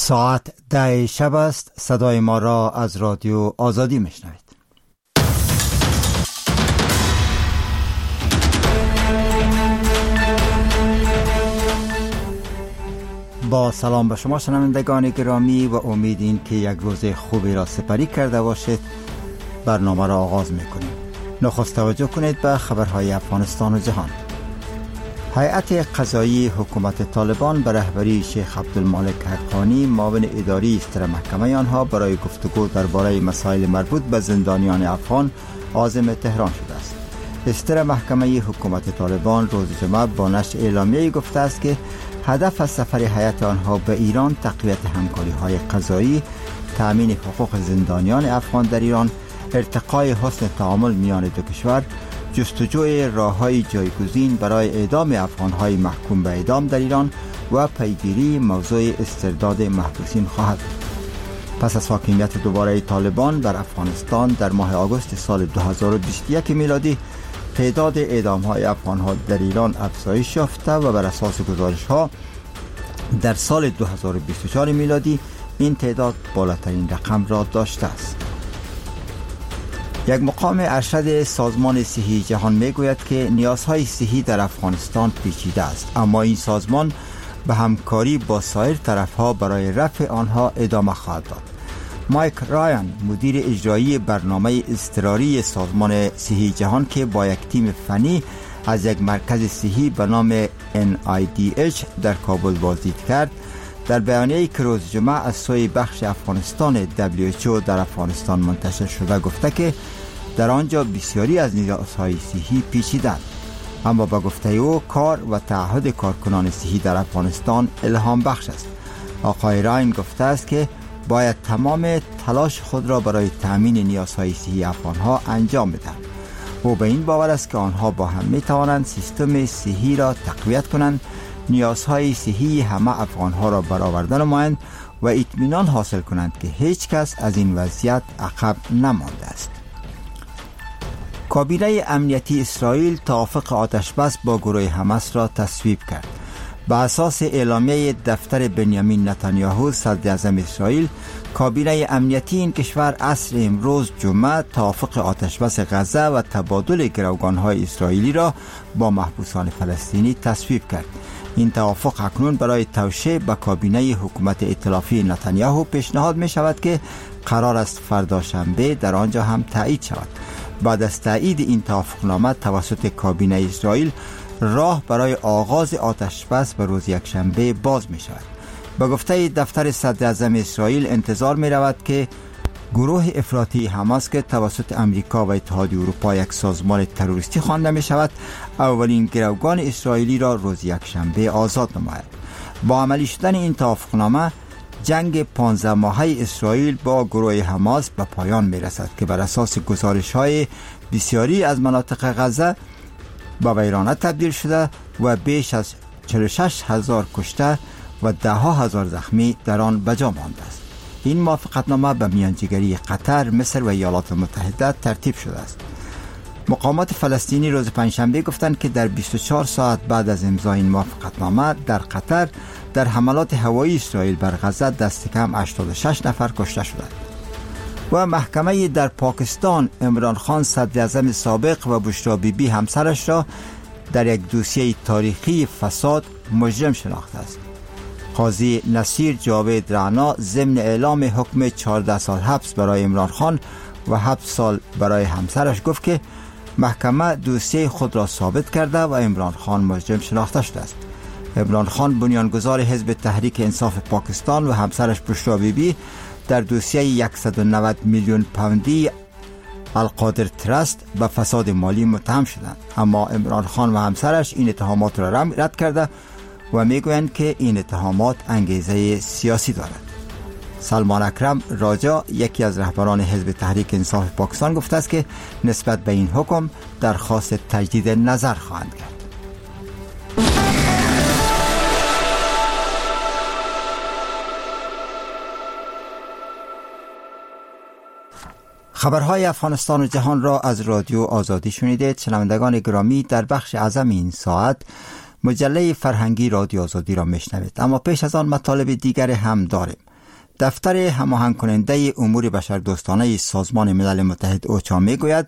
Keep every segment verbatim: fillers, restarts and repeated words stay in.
ساعت ده شب است. صدای ما را از رادیو آزادی میشنوید. با سلام به شما شنوندگان گرامی و امید این که یک روز خوبی را سپری کرده باشید. برنامه را آغاز میکنیم. نخست توجه کنید به خبرهای افغانستان و جهان. هیئت قضایی حکومت طالبان به رهبری شیخ عبدالمالک حقانی معاون اداری استر محکمه آنها برای گفتگو درباره مسائل مربوط به زندانیان افغان عازم تهران شده است. استر محکمه حکومت طالبان روز جمعه با نشر اعلامیه‌ای گفته است که هدف از سفر هیئت آنها به ایران تقویت همکاری‌های قضایی، تأمین حقوق زندانیان افغان در ایران، ارتقای حسن تعامل میان دو کشور، جستجوی راه‌های جایگزین برای اعدام افغان‌های محکوم به اعدام در ایران و پیگیری موضوع استرداد محبوسین خواهد بود. پس از حاکمیت دوباره طالبان بر افغانستان در ماه آگوست سال دو هزار و بیست و یک میلادی، تعداد اعدام‌های افغان‌ها در ایران افزایش یافته و بر اساس گزارش‌ها در سال دو هزار و بیست و چهار میلادی این تعداد بالاترین رقم را داشته است. یک مقام ارشد سازمان صحی جهان میگوید که نیازهای صحی در افغانستان پیچیده است، اما این سازمان به همکاری با سایر طرفها برای رفع آنها ادامه خواهد داد. مایک رایان، مدیر اجرایی برنامه اضطراری سازمان صحی جهان که با یک تیم فنی از یک مرکز صحی به نام ان آی دی اچ در کابل بازدید کرد، در بیانیه‌ای که روز جمعه از سوی بخش افغانستان دبلیو اچ او در افغانستان منتشر شده گفته که در آنجا بسیاری از نیازهای صحی پیچیده‌اند، اما با گفته او کار و تعهد کارکنان صحی در افغانستان الهام بخش است. آقای راین گفته است که باید تمام تلاش خود را برای تأمین نیازهای صحی افغانها انجام بدهند. او به این باور است که آنها با هم می توانند سیستم صحی را تقویت کنند، نیازهای صحی همه افغانها را برآورده نمایند و اطمینان حاصل کنند که هیچ کس از این وضعیت عقب نمانده است. کابینه امنیتی اسرائیل توافق آتشبس با گروه حماس را تصویب کرد. بر اساس اعلامیه دفتر بنیامین نتانیاهو صدر اعظم اسرائیل، کابینه امنیتی این کشور عصر امروز جمعه توافق آتشبس غزه و تبادل گروگان‌های اسرائیلی را با محبوسان فلسطینی تصویب کرد. این توافق اکنون برای توشیح به کابینه حکومت ائتلافی نتانیاهو پیشنهاد می شود که قرار است فردا شنبه در آنجا هم تایید شود. بعد از تایید این توافقنامه توسط کابینه اسرائیل، راه برای آغاز آتشبس به روز یکشنبه باز می شود. به گفته دفتر صدر اعظم اسرائیل، انتظار می رود که گروه افراطی حماس که توسط امریکا و اتحادیه اروپا یک سازمان تروریستی خوانده می شود، اولین گروگان اسرائیلی را روز یکشنبه آزاد نماید. با عملی شدن این توافقنامه، جنگ پانزده ماهه اسرائیل با گروه حماس به پایان می رسد که بر اساس گزارش های بسیاری از مناطق غزه به ویرانه تبدیل شده و بیش از چهل و شش هزار کشته و ده ها هزار زخمی در آن به جا مانده است. این موافقتنامه به میانجیگری قطر، مصر و ایالات متحده ترتیب شده است. مقامات فلسطینی روز پنجشنبه گفتند که در بیست و چهار ساعت بعد از امضای این موافقتنامه در قطر در حملات هوایی اسرائیل بر غزه دست کم هشتاد و شش نفر کشته شدند. و محکمه در پاکستان عمران خان صدر اعظم سابق و بشرا بیبی همسرش را در یک دوسیه تاریخی فساد مجرم شناخته است. قاضی نصیر جاوید رعنا ضمن اعلام حکم چهارده سال حبس برای عمران خان و هفت سال برای همسرش گفت که محکمه دوسیه خود را ثابت کرده و عمران خان مجرم شناخته شده است. عمران خان بنیانگذار حزب تحریک انصاف پاکستان و همسرش بشرا بیبی در دوسیه صد و نود میلیون پوندی القادر ترست به فساد مالی متهم شدند، اما عمران خان و همسرش این اتهامات را رد کرده و میگویند که این اتهامات انگیزه سیاسی دارد. سلمان اکرم راجا، یکی از رهبران حزب تحریک انصاف پاکستان، گفته است که نسبت به این حکم درخواست تجدید نظر خواهند کرد. خبرهای افغانستان و جهان را از رادیو آزادی شنیدید. شنوندگان گرامی، در بخش اعظم این ساعت مجله فرهنگی رادیو آزادی را میشنوید، اما پیش از آن مطالب دیگر هم داریم. دفتر هماهنگ کننده امور بشردوستانه سازمان ملل متحد اوچا می گوید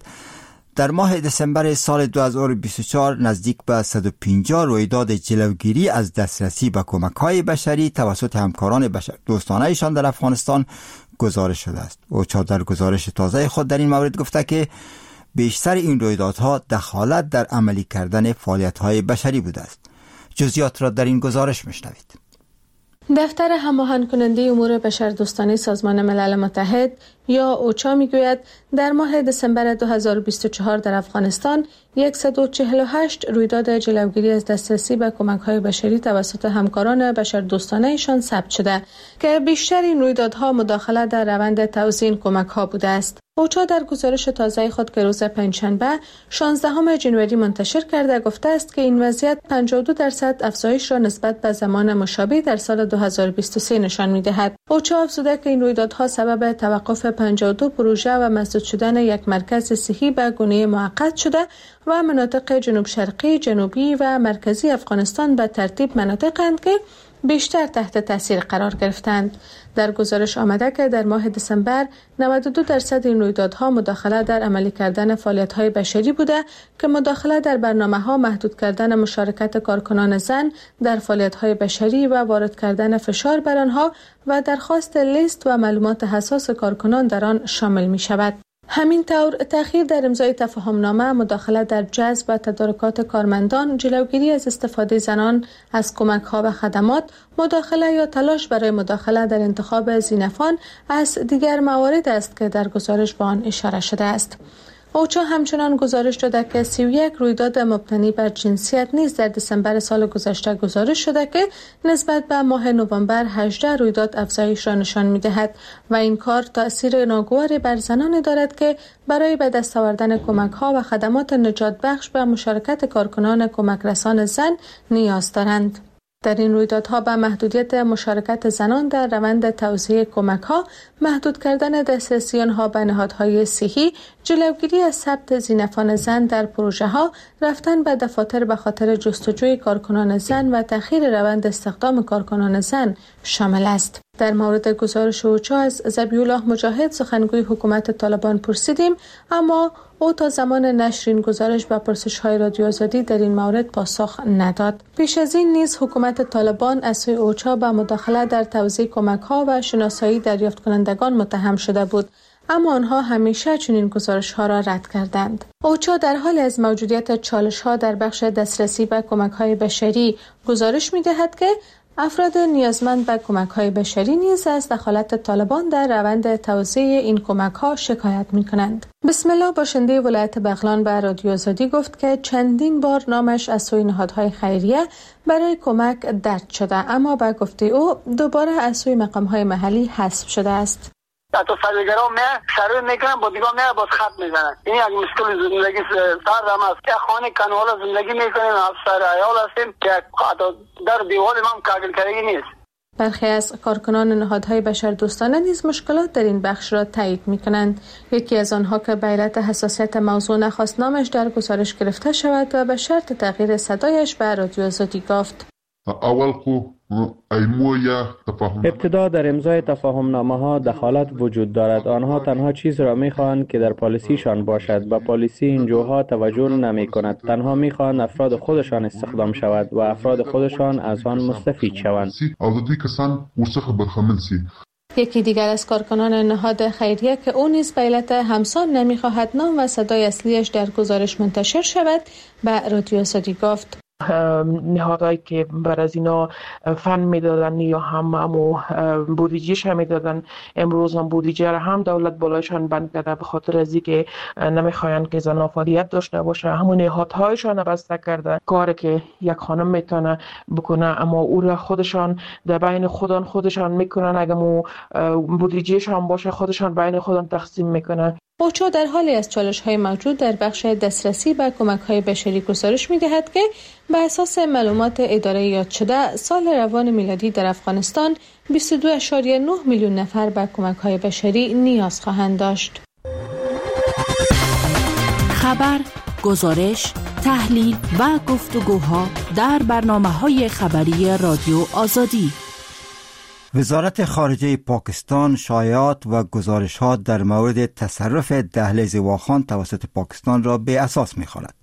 در ماه دسامبر سال دو هزار و بیست و چهار نزدیک به صد و پنجاه رویداد جلوگیری از دسترسی به کمک‌های بشری توسط همکاران بشردوستانه‌شان در افغانستان گزارش شده است. اوچا در گزارش تازه خود در این مورد گفته که بیشتر این رویدادها دخالت در عملی کردن فعالیت‌های بشری بوده است. جزئیات را در این گزارش میشنوید. دفتر هماهنگ کننده امور بشردوستانه سازمان ملل متحد یا اوچا میگوید در ماه دسامبر دو هزار و بیست و چهار در افغانستان صد و چهل و هشت رویداد جلوگیری از دسترسی به کمک‌های بشری توسط همکاران بشردوستانه‌شان ثبت شده که بیشتر این رویدادها مداخله در روند توزیع کمک‌ها بوده است. اوچا در گزارش تازه خود که روز پنجشنبه شانزدهم ژانویه منتشر کرده گفته است که این وضعیت پنجاه و دو درصد افزایش را نسبت به زمان مشابه در سال دو هزار و بیست و سه نشان می‌دهد. اوچا افزوده که این رویدادها سبب توقف پنجاه و دو پروژه و مسدود شدن یک مرکز صحی به گونه موقت شده و مناطق جنوب شرقی، جنوبی و مرکزی افغانستان به ترتیب مناطق‌اند که بیشتر تحت تاثیر قرار گرفتند. در گزارش آمده که در ماه دسامبر نود و دو درصد این رویدادها مداخله در عملی کردن فعالیت‌های بشری بوده که مداخله در برنامه‌ها محدود کردن مشارکت کارکنان زن در فعالیت‌های بشری و وارد کردن فشار بر آنها و درخواست لیست و معلومات حساس کارکنان در آن شامل می‌شود. همین طور تأخیر در امضای تفاهمنامه، مداخله در جذب و تدارکات کارمندان، جلوگیری از استفاده زنان از کمک‌ها و خدمات، مداخله یا تلاش برای مداخله در انتخاب زینفان از دیگر موارد است که در گزارش به آن اشاره شده است. اوچا همچنان گزارش داده که سی و یک رویداد مبتنی بر جنسیت نیز در دسامبر سال گذشته گزارش شده که نسبت به ماه نوامبر هجده رویداد افزایش را نشان می‌دهد و این کار تأثیر ناگواری بر زنان دارد که برای به دست آوردن کمک‌ها و خدمات نجات بخش به مشارکت کارکنان کمک رسان زن نیاز دارند. در این رویدادها به محدودیت مشارکت زنان در روند توزیع کمک‌ها، محدود کردن دسترسی آنها به نهادهای صحی، جلوگیری از ثبت زینفان زن در پروژه‌ها، رفتن به دفاتر به خاطر جستجوی کارکنان زن و تأخیر روند استخدام کارکنان زن شامل است. در مورد گزارش اوچا از ذبیح‌الله مجاهد سخنگوی حکومت طالبان پرسیدیم، اما او تا زمان نشر این گزارش به پرسش‌های رادیو آزادی در این مورد پاسخ نداد. پیش از این نیز حکومت طالبان از سوی اوچا به مداخله در توزیع کمک‌ها و شناسایی دریافت کنندگان متهم شده بود، اما آنها همیشه چنین گزارش‌ها را رد کردند. اوچا در حال از موجودیت چالش‌ها در بخش دسترسی به کمک‌های بشری گزارش می‌دهد که افراد نیازمند به کمک‌های بشری نیز از دخالت طالبان در روند توزیع این کمک‌ها شکایت می‌کنند. بسم الله باشنده ولایت بغلان به رادیو آزادی گفت که چندین بار نامش از سوی نهادهای خیریه برای کمک درج شده، اما به گفته او دوباره از سوی مقام‌های محلی حذف شده است. حتی سرگرا می سروی میکنن با دیگاه می باز خط میزنن. این یک مشکل زندگی سر هم است که خانه کنوال زندگی میکنیم، افسر عیال هستیم که حتی در دیوال هم کاغل کردگی نیست. برخی از کارکنان نهادهای بشردوستانه نیز مشکلات در این بخش را تایید میکنند. یکی از آنها که به علت حساسیت موضوع نخواست نامش در گزارش گرفته شود و به شرط تغییر صدایش به رادیو آزادی گفت: اول کو ابتدا در امضای تفاهم نامه ها دخالت وجود دارد. آنها تنها چیز را می خواهند که در پالیسیشان باشد. با پالیسی این جوها توجه نمی کند. تنها می خواهند افراد خودشان استخدام شود و افراد خودشان از آن مستفید شوند. یکی دیگر از کارکنان نهاد خیریه که او نیز به علت همسان نمی خواهد نام و صدای اصلیش در گزارش منتشر شود به رادیو آزادی گفت: نهادهایی که بر از اینا فن میدادن یا هم همو بودجهش هم میدادن، امروز هم بودجه را هم دولت بالایشان بند کرده به خاطر از اینکه نمیخواین که زنان فعالیت داشته باشه. همون نهادهایشان بسته کرده کاری که یک خانم میتونه بکنه، اما او را خودشان در بین خودان خودشان میکنن. اگه مو بودجهش هم باشه خودشان بین خودان تقسیم میکنن. اوچا در حالی از چالش‌های موجود در بخش دسترسی به کمک‌های بشری گزارش می‌دهد که بر اساس معلومات اداره یاد شده سال روان میلادی در افغانستان بیست و دو ممیز نه میلیون نفر به کمک‌های بشری نیاز خواهند داشت. خبر، گزارش، تحلیل و گفتگوها در برنامه‌های خبری رادیو آزادی. وزارت خارجه پاکستان شایعات و گزارشات در مورد تصرف دهلیز واخان توسط پاکستان را به اساس می‌خواند.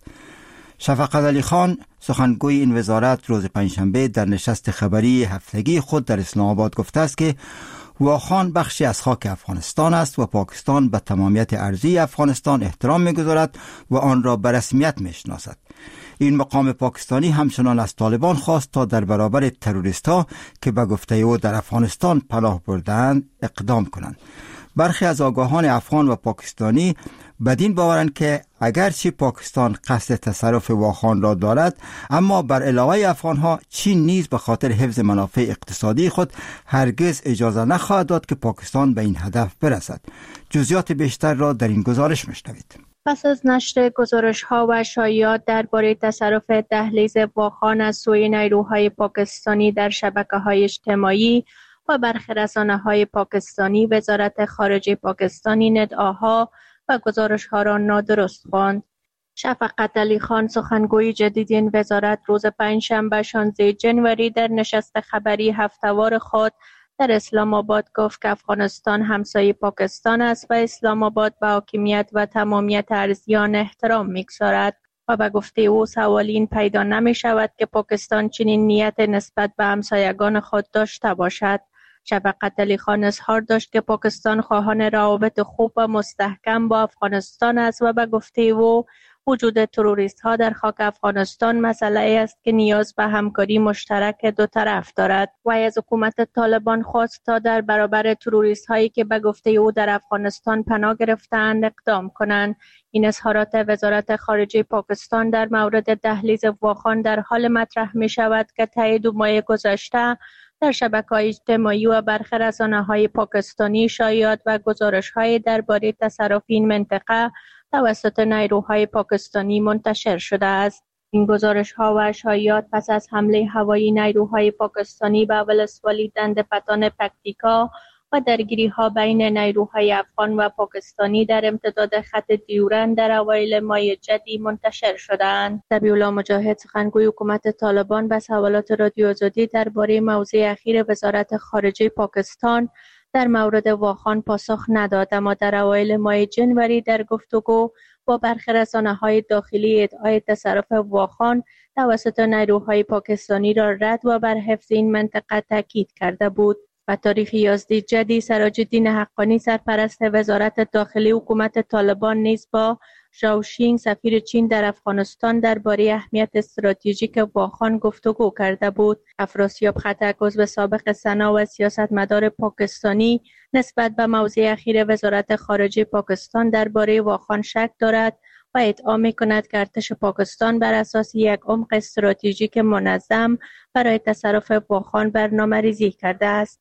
شفقت علی خان سخنگوی این وزارت روز پنجشنبه در نشست خبری هفتگی خود در اسلام آباد گفته است که واخان بخشی از خاک افغانستان است و پاکستان به تمامیت ارضی افغانستان احترام می‌گذارد و آن را به رسمیت می‌شناسد. این مقام پاکستانی همچنان از طالبان خواست تا در برابر تروریست‌ها که به گفته او در افغانستان پناه برده‌اند اقدام کنند. برخی از آگاهان افغان و پاکستانی بدین باورند که اگرچه پاکستان قصد تصرف واخان را دارد، اما بر علاوه افغانها چین نیز به خاطر حفظ منافع اقتصادی خود هرگز اجازه نخواهد داد که پاکستان به این هدف برسد. جزئیات بیشتر را در این گزارش میشنوید. پس از نشر گزارش‌ها و شایعات درباره تصرف دهلیز واخان از سوی نیروهای پاکستانی در شبکه‌های اجتماعی و برخی رسانه‌های پاکستانی، وزارت خارجه پاکستان این ادعاها و گزارش‌ها را نادرست خواند. شفقت علی خان سخنگوی جدید این وزارت روز پنجشنبه شانزده ژانویه در نشست خبری هفته‌وار خود در اسلام آباد گفت که افغانستان همسایه پاکستان است و اسلام آباد به حاکمیت و تمامیت ارضی آن احترام می‌گذارد و به گفته او سوالی این پیدا نمی شود که پاکستان چنین نیت نسبت به همسایگان خود داشته باشد. شفقت علی خان اظهار داشت که پاکستان خواهان روابط خوب و مستحکم با افغانستان است و به گفته او وجود تروریست ها در خاک افغانستان مسئله است که نیاز به همکاری مشترک دو طرف دارد. و از حکومت طالبان خواست تا در برابر تروریست هایی که به گفته او در افغانستان پناه گرفتند اقدام کنند. این اظهارات وزارت خارجه پاکستان در مورد دهلیز واخان در حال مطرح می شود که طی دو ماه گذشته در شبکه‌های اجتماعی و برخی رسانه‌های پاکستانی شایعات و گزارش‌های درباره تصرف این منطقه توسط نیروهای پاکستانی منتشر شده است. این گزارش‌ها و شایعات پس از حمله هوایی نیروهای پاکستانی به ولسوالی دندپتان پکتیکا و درگیری‌ها بین نیروهای افغان و پاکستانی در امتداد خط دیورند در اوایل ماه جدی منتشر شدند. ذبیح‌الله مجاهد سخنگوی حکومت طالبان به سوالات رادیو آزادی درباره موضوع اخیر وزارت خارجه پاکستان در مورد واخان پاسخ نداد، اما در اوایل ماه ژانویه در گفتگو با برخی رسانه‌های داخلی ادعای تصرف واخان توسط نیروهای پاکستانی را رد و بر حفظ این منطقه تاکید کرده بود. و تاریخ یازده جدی سراج الدین حقانی سرپرست وزارت داخلی حکومت طالبان نیز با ژائو شینگ سفیر چین در افغانستان درباره اهمیت استراتژیک واخان گفتگو کرده بود. افراسیاب خټک عضو سابق سنا و سیاستمدار پاکستانی نسبت به موضوع اخیر وزارت خارجه پاکستان درباره واخان شک دارد و ادعا می‌کند که ارتش پاکستان بر اساس یک عمق استراتژیک منظم برای تصرف واخان برنامه‌ریزی کرده است.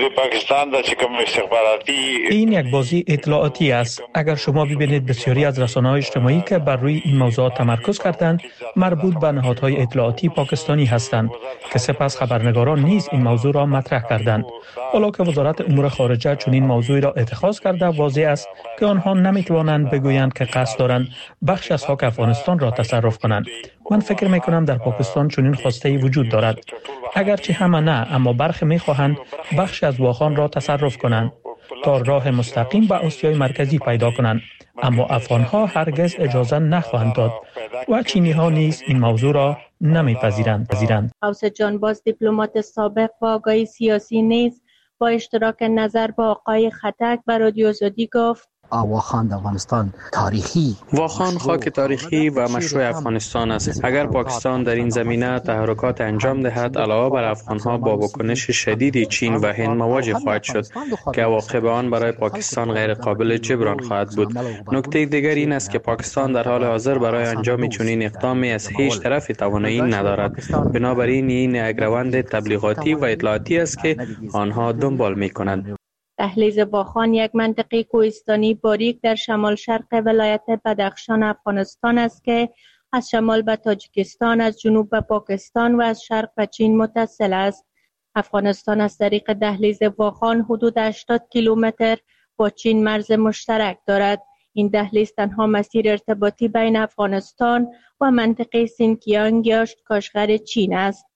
این یک بازی اطلاعاتی است. اگر شما ببینید بسیاری از رسانه‌های اجتماعی که بر روی این موضوع تمرکز کردند مربوط به نهادهای اطلاعاتی پاکستانی هستند که سپس خبرنگاران نیز این موضوع را مطرح کردند. حالا که وزارت امور خارجه چنین موضوعی را اتخاذ کرده، واضح است که آنها نمی‌توانند بگویند که قصد دارند بخش از خاک افغانستان را تصرف کنند. من فکر می‌کنم در پاکستان چنین خواسته‌ای وجود دارد. اگرچه همه نه، اما برخی می‌خواهند بخش از واخان را تصرف کنند تا راه مستقیم به آسیای مرکزی پیدا کنند، اما افغان‌ها هرگز اجازه نخواهند داد و چینی‌ها نیز این موضوع را نمی‌پذیرند. غوث جانباز دیپلمات سابق و آگاهی سیاسی نیز با اشتراک نظر با آقای خټک به رادیو آزادی گفت واخان افغانستان تاریخی واخان خاک تاریخی و مشروع افغانستان است. اگر پاکستان در این زمینه تحرکات انجام دهد، علاوه بر افغانها با واکنش شدید چین و هند مواجه خواهد شد که عواقب آن برای پاکستان غیر قابل جبران خواهد بود. نکته دیگر این است که پاکستان در حال حاضر برای انجام چنین اقدامی از هیچ طرف توانایی ندارد. بنابراین این یک روند تبلیغاتی و اطلاعاتی است که آنها دنبال می‌کنند. دهلیز واخان یک منطقه کوهستانی باریک در شمال شرق ولایت بدخشان افغانستان است که از شمال به تاجیکستان، از جنوب به پاکستان و از شرق به چین متصل است. افغانستان از طریق دهلیز واخان حدود هشتاد کیلومتر با چین مرز مشترک دارد. این دهلیز تنها مسیر ارتباطی بین افغانستان و منطقه سینکیانگ یا کاشغر چین است.